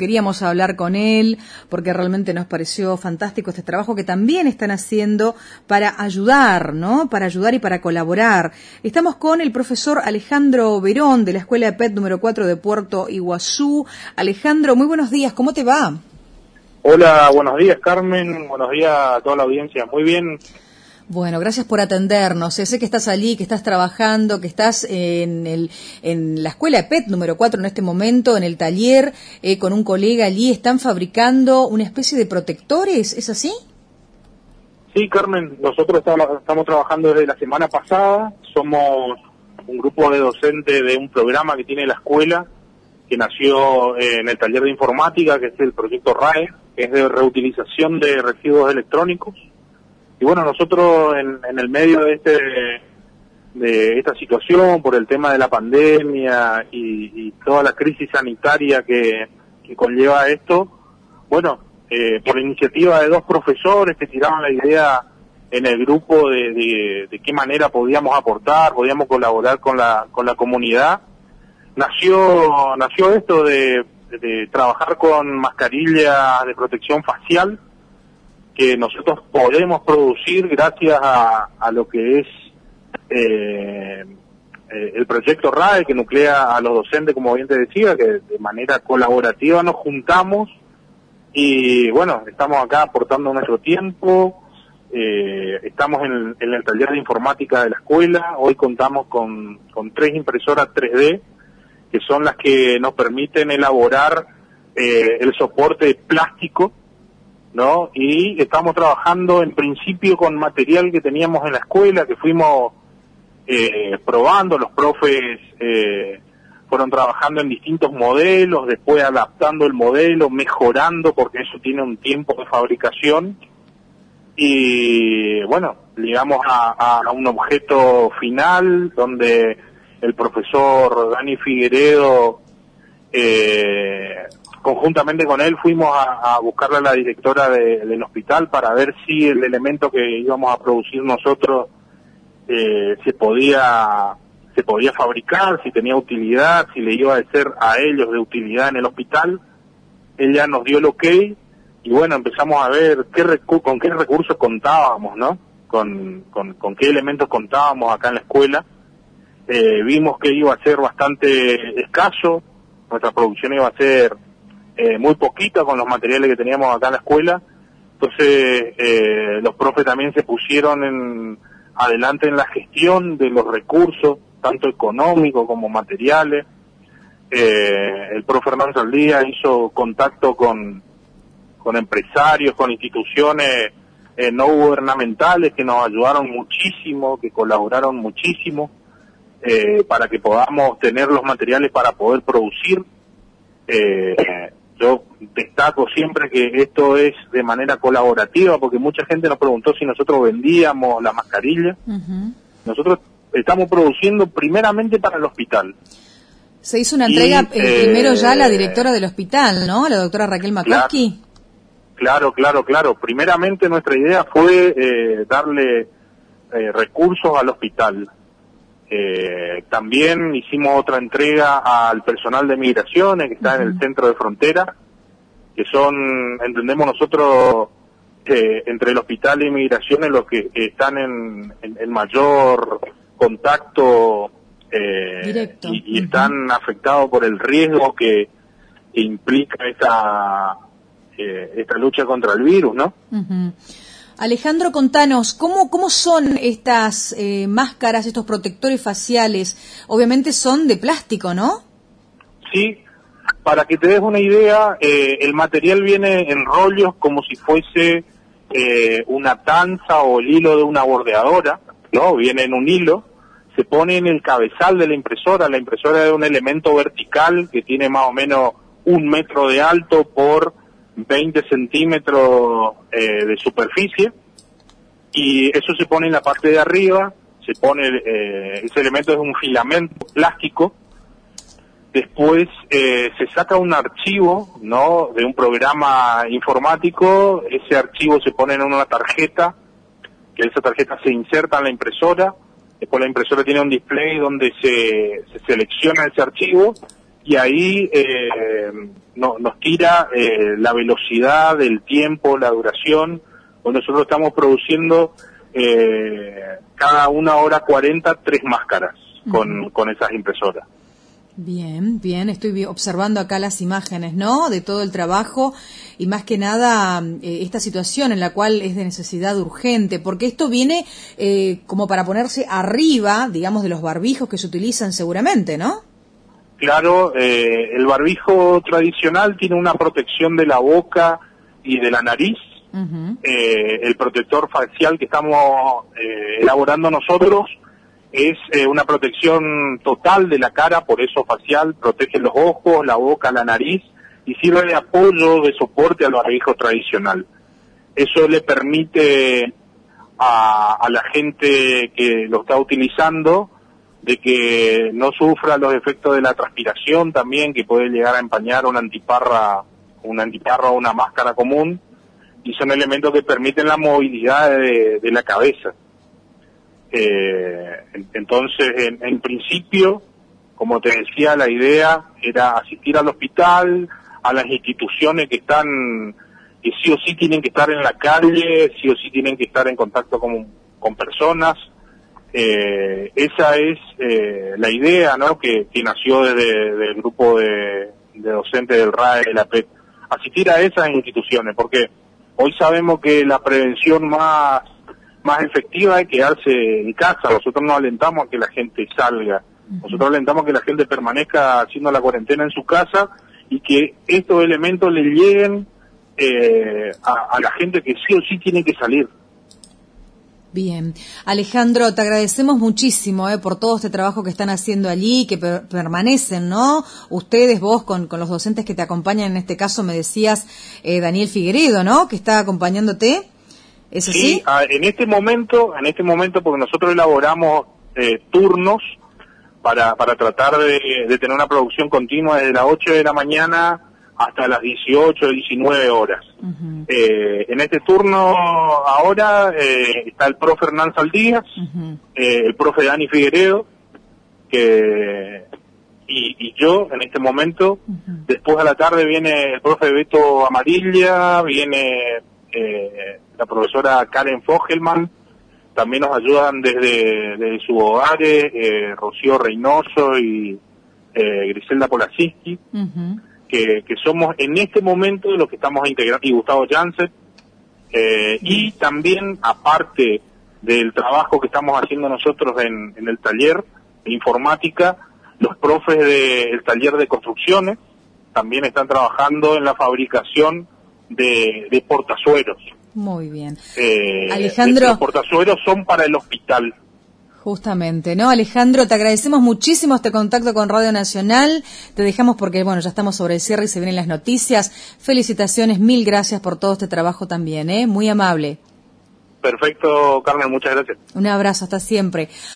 queríamos hablar con él porque realmente nos pareció fantástico este trabajo que también están haciendo para ayudar, ¿no? Para ayudar y para colaborar. Estamos con el profesor Alejandro Verón de la Escuela de PET número 4 de Puerto Iguazú. Alejandro, muy buenos días, ¿cómo te va? Hola, buenos días Carmen, buenos días a toda la audiencia, muy bien. Bueno, gracias por atendernos. Sé que estás allí, que estás trabajando, que estás en la escuela de PET número 4 en este momento, en el taller, con un colega allí. ¿Están fabricando una especie de protectores? ¿Es así? Sí, Carmen, nosotros estamos trabajando desde la semana pasada. Somos un grupo de docentes de un programa que tiene la escuela, que nació en el taller de informática, que es el proyecto RAE, que es de reutilización de residuos electrónicos. Y bueno, nosotros en el medio de esta situación, por el tema de la pandemia y toda la crisis sanitaria que conlleva esto, bueno, por iniciativa de dos profesores que tiraban la idea en el grupo de qué manera podíamos aportar, podíamos colaborar con la comunidad, nació esto de trabajar con mascarillas de protección facial, que nosotros podemos producir gracias a lo que es el proyecto RAE, que nuclea a los docentes, como bien te decía, que de manera colaborativa nos juntamos y bueno, estamos acá aportando nuestro tiempo. Estamos en el taller de informática de la escuela. Hoy contamos con 3 impresoras 3D, que son las que nos permiten elaborar el soporte de plástico, ¿no? Y estamos trabajando en principio con material que teníamos en la escuela, que fuimos probando. Los profes fueron trabajando en distintos modelos, después adaptando el modelo, mejorando, porque eso tiene un tiempo de fabricación, y bueno, llegamos a un objeto final donde el profesor Dani Figueredo, conjuntamente con él fuimos a buscarle a la directora del hospital para ver si el elemento que íbamos a producir nosotros se podía fabricar, si tenía utilidad, si le iba a ser a ellos de utilidad en el hospital. Ella nos dio el ok y bueno, empezamos a ver con qué recursos contábamos, ¿no? Con qué elementos contábamos acá en la escuela. Vimos que iba a ser bastante escaso, nuestra producción iba a ser muy poquita con los materiales que teníamos acá en la escuela. Entonces los profes también se pusieron adelante en la gestión de los recursos, tanto económicos como materiales. El profe Hernán Saldía hizo contacto con empresarios, con instituciones no gubernamentales que nos ayudaron muchísimo, que colaboraron muchísimo para que podamos tener los materiales para poder producir. Yo destaco siempre que esto es de manera colaborativa, porque mucha gente nos preguntó si nosotros vendíamos la mascarilla. Uh-huh. Nosotros estamos produciendo primeramente para el hospital. Se hizo una entrega primero ya a la directora del hospital, ¿no? La doctora Raquel Makowski. Claro. Primeramente nuestra idea fue darle recursos al hospital. También hicimos otra entrega al personal de migraciones que está en el centro de frontera, que son, entendemos nosotros, entre el hospital y migraciones los que están en mayor contacto directo, y están afectados por el riesgo que implica esta lucha contra el virus, ¿no? Uh-huh. Alejandro, contanos, ¿cómo son estas máscaras, estos protectores faciales? Obviamente son de plástico, ¿no? Sí, para que te des una idea, el material viene en rollos como si fuese una tanza o el hilo de una bordeadora, ¿no? Viene en un hilo, se pone en el cabezal de la impresora es un elemento vertical que tiene más o menos 1 metro de alto por 20 centímetros de superficie, y eso se pone en la parte de arriba, ese elemento es un filamento plástico. Después se saca un archivo, ¿no?, de un programa informático. Ese archivo se pone en una tarjeta, que esa tarjeta se inserta en la impresora. Después la impresora tiene un display donde se selecciona ese archivo y ahí nos tira la velocidad, el tiempo, la duración. Pues nosotros estamos produciendo cada 1 hora 40 3 máscaras con esas impresoras. Bien, bien, estoy observando acá las imágenes, ¿no?, de todo el trabajo y más que nada esta situación en la cual es de necesidad urgente, porque esto viene como para ponerse arriba, digamos, de los barbijos que se utilizan seguramente, ¿no? Claro, el barbijo tradicional tiene una protección de la boca y de la nariz. El protector facial que estamos elaborando nosotros es una protección total de la cara, por eso facial, protege los ojos, la boca, la nariz y sirve de apoyo, de soporte al barbijo tradicional. Eso le permite a la gente que lo está utilizando de que no sufra los efectos de la transpiración también, que puede llegar a empañar una antiparra o una máscara común, y son elementos que permiten la movilidad de la cabeza. Entonces, en principio, como te decía, la idea era asistir al hospital, a las instituciones que sí o sí tienen que estar en la calle, sí o sí tienen que estar en contacto con personas. Esa es la idea, ¿no?, que nació desde el grupo de docentes del RAE, de la PET, asistir a esas instituciones, porque hoy sabemos que la prevención más efectiva es quedarse en casa. Nosotros no alentamos a que la gente salga, nosotros alentamos a que la gente permanezca haciendo la cuarentena en su casa y que estos elementos le lleguen a la gente que sí o sí tiene que salir. Bien. Alejandro, te agradecemos muchísimo por todo este trabajo que están haciendo allí, que permanecen, ¿no? Ustedes, vos, con los docentes que te acompañan, en este caso me decías Daniel Figueredo, ¿no?, que está acompañándote. ¿Eso sí? Sí, en este momento, porque nosotros elaboramos turnos para tratar de tener una producción continua desde las 8 de la mañana hasta las 18, 19 horas. En este turno ahora está el profe Hernán Saldías, el profe Dani Figueredo, y yo en este momento. Después a la tarde viene el profe Beto Amarilla, viene la profesora Karen Fogelman, también nos ayudan desde sus hogares, Rocío Reynoso y Griselda Polasinski, que somos en este momento los que estamos integrando, y Gustavo Janset, y también, aparte del trabajo que estamos haciendo nosotros en el taller de informática, los profes del taller de construcciones también están trabajando en la fabricación de portazueros. Muy bien. Alejandro, los portazueros son para el hospital. Justamente, ¿no? Alejandro, te agradecemos muchísimo este contacto con Radio Nacional. Te dejamos porque, bueno, ya estamos sobre el cierre y se vienen las noticias. Felicitaciones, 1000 gracias por todo este trabajo también, ¿eh? Muy amable. Perfecto, Carmen, muchas gracias. Un abrazo, hasta siempre.